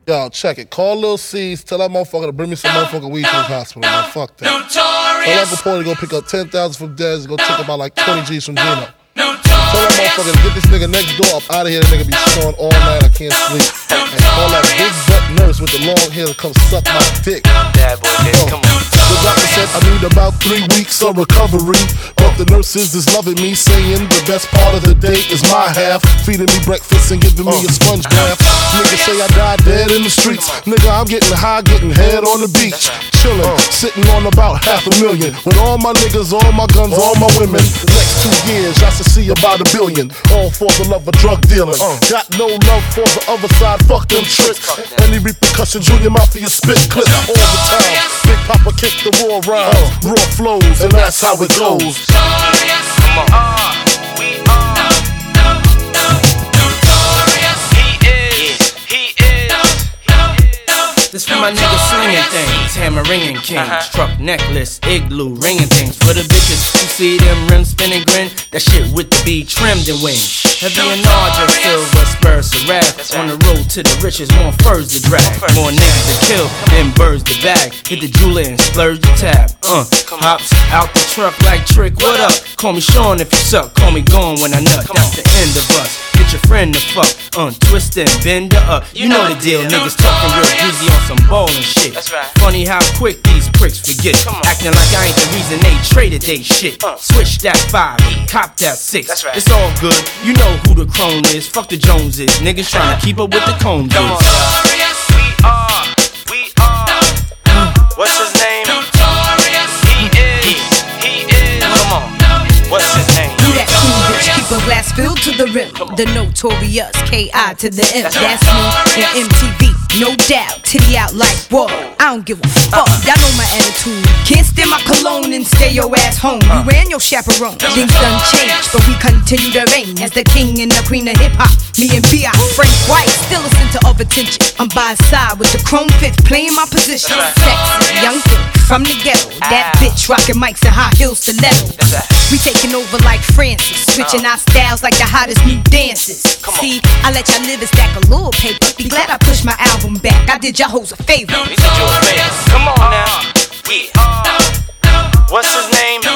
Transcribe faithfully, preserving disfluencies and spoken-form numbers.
Yo, check it. Call Lil C's. Tell that motherfucker to bring me some no, motherfucking weed no, to the hospital, no, man. Fuck that. Tell Uncle Porter to go pick up ten thousand from Dez and go take about like twenty G's from Gino. Tell that motherfucker to get this nigga next door up out of here. That nigga be snoring all night. I can't sleep. And call that big butt nurse with the long hair to come suck my dick. Bad boy, oh. Come on. The doctor said I need about three weeks of recovery. But the nurses is loving me, saying the best part of the day is my half. Feeding me breakfast and giving me a sponge bath. Niggas say I died dead in the streets. Nigga, I'm getting high, getting head on the beach. Chillin', sitting on about half a million. With all my niggas, all my guns, all my women. The next two years, I should see about a billion. All for the love of drug dealing. Got no love for the other side, fuck them tricks. Any repercussions, Junior Mafia spit clip all the time. Big Papa kick the raw rhymes, raw flows, and that's how it goes. Come on. Uh, we are notorious. He is, he is. This for my niggas slinging things, hammering kings, uh-huh. Truck necklace, igloo, ringing things. For the bitches who see them rims spinning grin, that shit with the B trimmed and wings. Heavy and larger, silver spurs to wrath. On the road to the riches, more furs to drag. More niggas to kill than birds to bag. Hit the jeweler and splurge the tab. Uh, hops out the truck like Trick, what up? Call me Sean if you suck, call me gone when I nut. That's the end of us. Get your friend to fuck, untwist and bend her up. You know the deal, niggas talking real greasy on some ballin' shit. Funny how quick these pricks forget. Acting like I ain't the reason they traded they shit. Switch that five, cop that six. It's all good, you know who the crone is. Fuck the Joneses, niggas tryna keep up with the Cones. Come on, notorious, we are, we are. What's his name? Notorious, he is, he is. Come on, what's his name? Do that cool bitch, keep a glass filled to the rim. The notorious, K I to the M. That's me and M T V. No doubt, titty out like whoa. I don't give a fuck, y'all know my attitude. Can't stand my cologne and stay your ass home. You and your chaperone, things done changed, but we continue to reign as the king and the queen of hip hop. Me and B I, Frank White, still a center of attention. I'm by his side with the chrome fifth, playing my position. Sexy, young thing from the ghetto. That bitch rocking mics and high heels stiletto. We taking over like Francis, switching our styles like the hottest new dances. See, I let y'all live and stack a little paper. Be glad I pushed my album back. I did y'all hoes a favor. We did you a favor. Come on now. We are. What's his name?